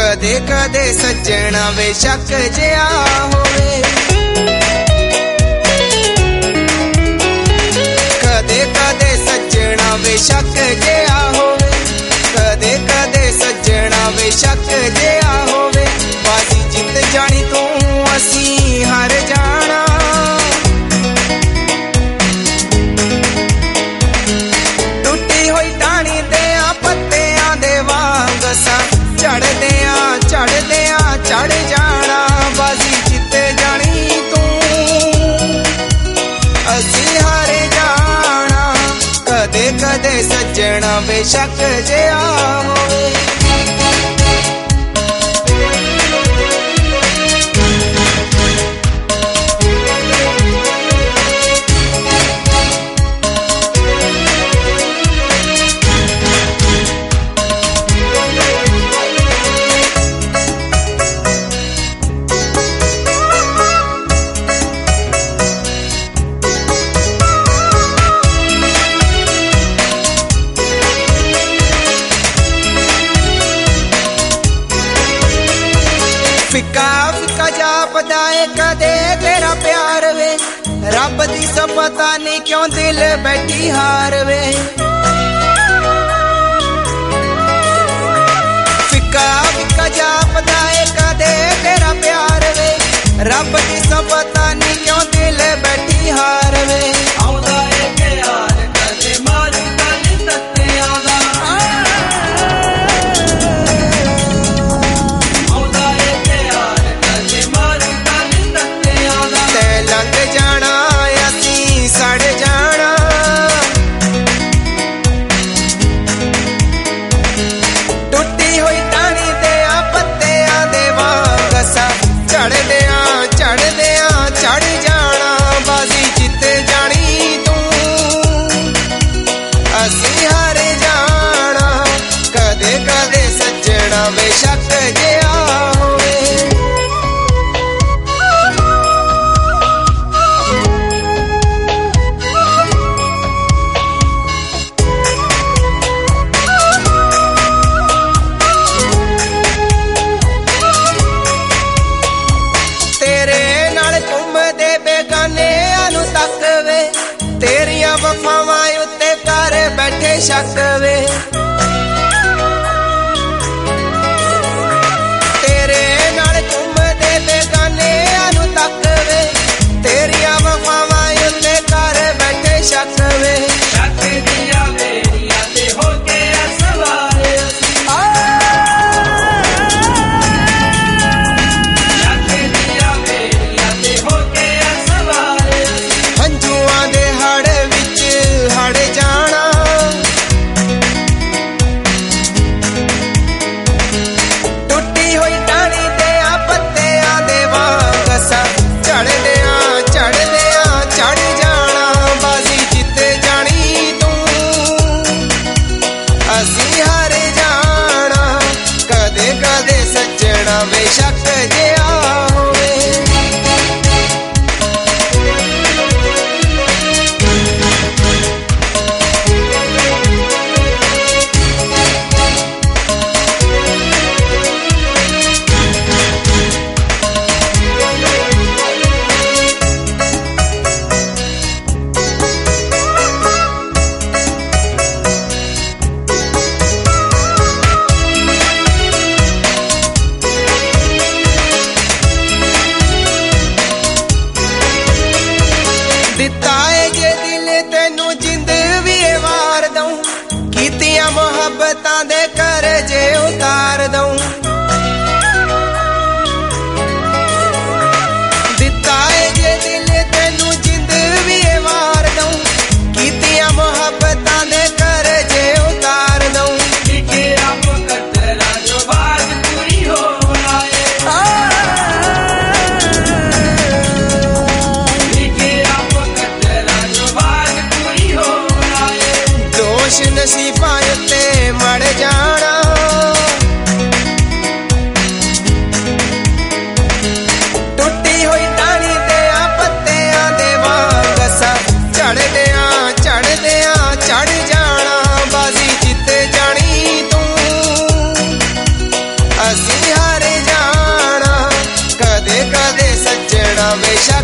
कदे कदे सजना वे शक जिहा होवे, कदे कदे सजना वे शक जिहा होवे, कदे कदे सजना वे शक जिहा होवे। बाजी जित जानी तू असी हार जाना, टुटी हुई टाणी दे पत्तियां दे वांग असां चढ़दिया चढ़दिया चढ़ जाना। बाजी जित जानी तू असी हार जाना, कदे कदे सजना वे शक जिहा होवे। फिका फिका जापदा है कदे तेरा प्यार वे, रब दी सब पता नहीं क्यों दिल बैठी हार वे। फिका फिका जापदा है कदे तेरा प्यार वे, रब दी सब पता नहीं क्यों दिल बैठी हार वे। आउंदा है के यार कदे मारू गल तत्तियां दा, लंघ जाना असी सड़ जाना, टुटी हुई टाणी दे पत्तियां दे वांग असां चढ़दिया चढ़दिया चढ़ जाना। बाजी जित जानी तू असी हार जाना, कदे कदे सजना वे शक जिहा होवे। तेरिया वफावां उत्ते कर बैठे शक वे, तेरे नाल घूमदे बेगाने आनू तक वे, तेरिया वफावां उत्ते कर बैठे शक वे। शक दिया बेड़ियां ते हो गया सवार असी, शक दिया बेड़ियां ते हो गया सवार असी। हंजुआं दे हड़ जाना, टुटी हुई टाणी दे पत्तियां दे वांग असां चढ़दिया चढ़दिया चढ़ जाना। बाजी जित जानी तू असी हार जाना, कदे कदे सजना वे शक जिहा होवे। दिता है जे दिल तेनू जिंद भी वार दूं, कीतियां मोहब्बतां दे कर जे उतार दूं। दिता है जे दिल तेनू जिंद भी वार दूं, कीतियां मोहब्बतां दे कर जे उतार दूं। लिखे आप कतरा जो बात पूरी हो आए, नसीबां उत्ते मड़ जाना, ਵੇ